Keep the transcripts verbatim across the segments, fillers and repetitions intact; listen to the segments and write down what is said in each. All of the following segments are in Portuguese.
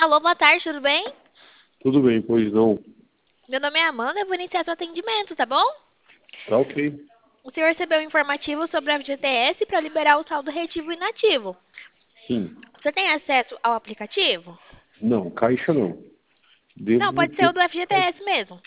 Alô, boa tarde, tudo bem? Tudo bem, pois não. Meu nome é Amanda, eu vou iniciar seu atendimento, tá bom? Tá ok. O senhor recebeu um informativo sobre a F G T S para liberar o saldo retivo inativo. Sim. Você tem acesso ao aplicativo? Não, caixa não. Não, Devo pode ser o ter. do F G T S mesmo.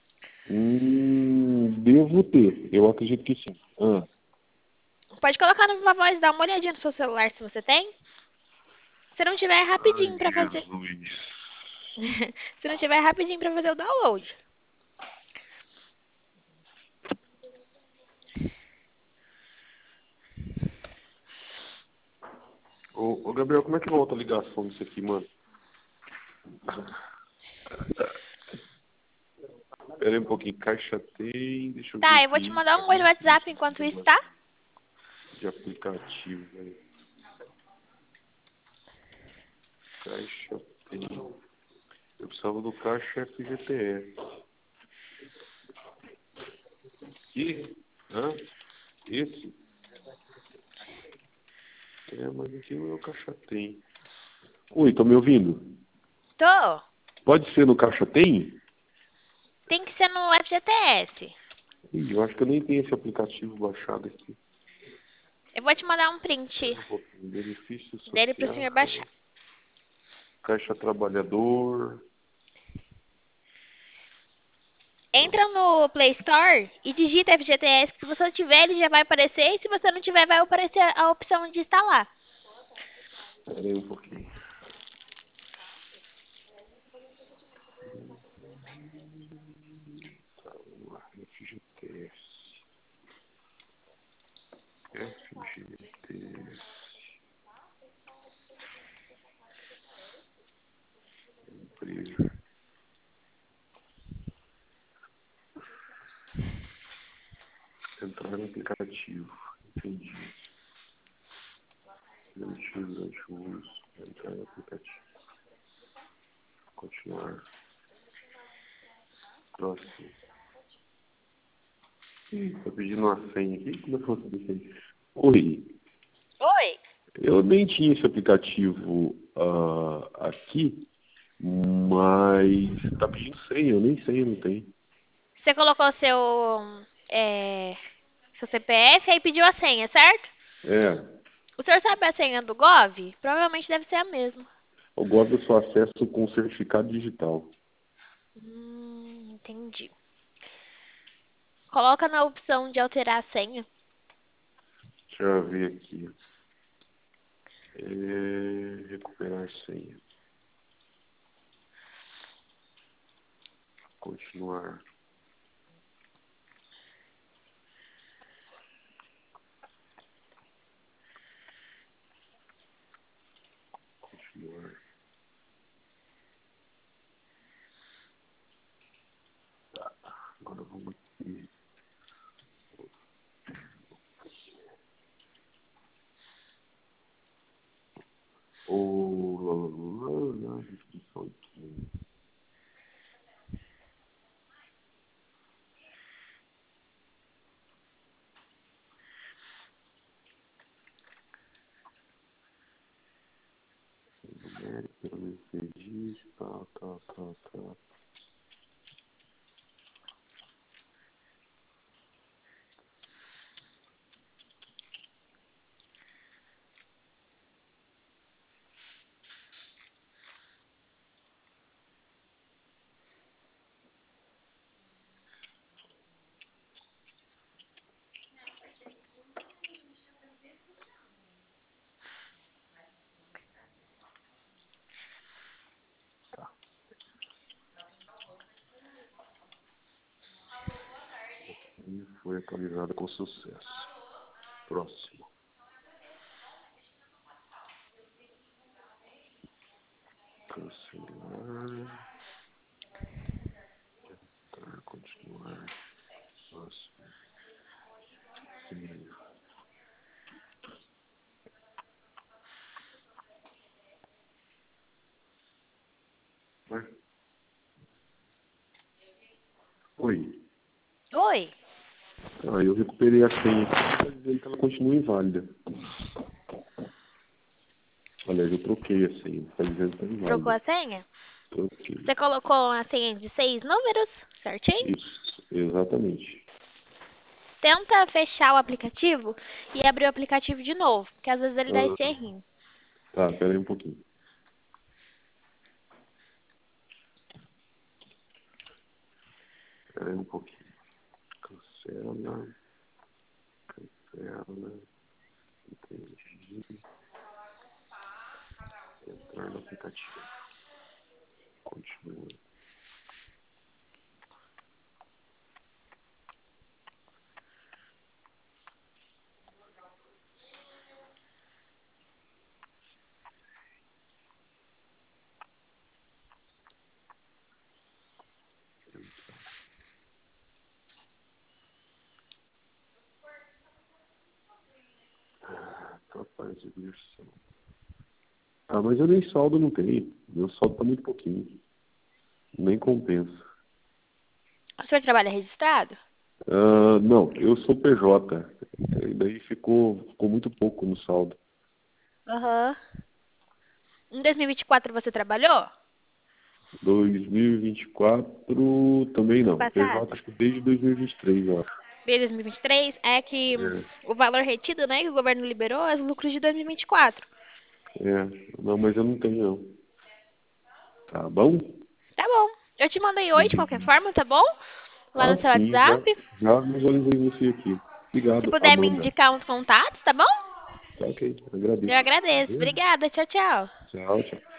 Hum, devo ter. Eu acredito que sim. Ah, Pode colocar no Viva Voz, dá uma olhadinha no seu celular se você tem. Se não tiver, é ai, rapidinho para fazer. Jesus. Se não tiver, é rapidinho para fazer o download. Ô, ô, Gabriel, como é que volta a ligação disso aqui, mano? Pera aí um pouquinho. Caixa tem. Deixa eu ver Tá, eu vou te aqui. mandar um oi no WhatsApp enquanto isso, tá? De aplicativo, velho. Caixa tem. Eu precisava do caixa F G T S. Aqui? Hã? Esse? É, mas aqui não é o caixa tem. Oi, tá me ouvindo? Tô. Pode ser no caixa tem? Tem que ser no F G T S. Ih, eu acho que eu nem tenho esse aplicativo baixado aqui. Eu vou te mandar um print Espera um pouquinho. Benefícios dele pro sociais, senhor baixar. Caixa Trabalhador. Não, Entra no Play Store e digita F G T S, que se você tiver, ele já vai aparecer, e se você não tiver, vai aparecer a opção de instalar. espera aí um pouquinho. Tá, vamos lá. F G T S. F G T S. Empresa. Entrar no aplicativo. Entendi. Permitir durante o uso. Entrar no aplicativo. Continuar. Próximo. Ih, tá pedindo uma senha aqui? Como é que eu vou saber isso aí? Oi. Oi. Eu nem tinha esse aplicativo ah, aqui, mas tá pedindo senha, eu nem sei, eu não tenho. Você colocou seu, é, seu C P F aí pediu a senha, certo? É, O senhor sabe a senha do Gov? Provavelmente deve ser a mesma. eu gosto do seu acesso com certificado digital. Hum, entendi. Coloca na opção de alterar a senha. Deixa eu ver aqui. É, recuperar senha. Continuar. Continuar. Tá, agora vamos aqui. O lá, lá, lá, descrição aqui. Numérico, pelo menos tá, tá, tá, tá. E foi atualizada com sucesso. Próximo. Cancelar. Tá, continuar. Próximo. E- Vai. Oi. Oi. Ah, eu recuperei a senha aqui, tá dizendo que ela continua inválida. Aliás, eu troquei a senha. Tá dizendo que tá Trocou inválida. a senha? Troquei. Você colocou a senha de seis números, certinho? Isso, exatamente. Tenta fechar o aplicativo e abrir o aplicativo de novo, porque às vezes ele dá Ah, esse errinho. tá, pera aí um pouquinho. Pera aí um pouquinho. Cancela. Cancela. Entendi. Entrar no aplicativo. Continua. Ah, capaz de versão. Ah, mas eu nem saldo não tenho. Meu saldo tá muito pouquinho. Nem compensa. O senhor trabalha registrado? Ah, não, eu sou P J. E daí ficou, ficou muito pouco no saldo. Aham. Em dois mil e vinte e quatro você trabalhou? dois mil e vinte e quatro também Ano não. passado? P J acho que desde dois mil e vinte e três, eu acho. Desde dois mil e vinte e três? É que hum, É, o valor retido, né, que o governo liberou é os lucros de dois mil e vinte e quatro. é. Não, mas eu não tenho não. Tá bom? Tá bom. Eu te mandei hoje de qualquer Uhum. forma, tá bom? Lá Ah, no seu sim, já, WhatsApp. já visualizei você aqui. Se Obrigado, puder me Amanda. indicar uns contatos, tá bom? Tá ok, Eu agradeço. agradeço. Beijo. Obrigada. Tchau, tchau. Tchau, tchau.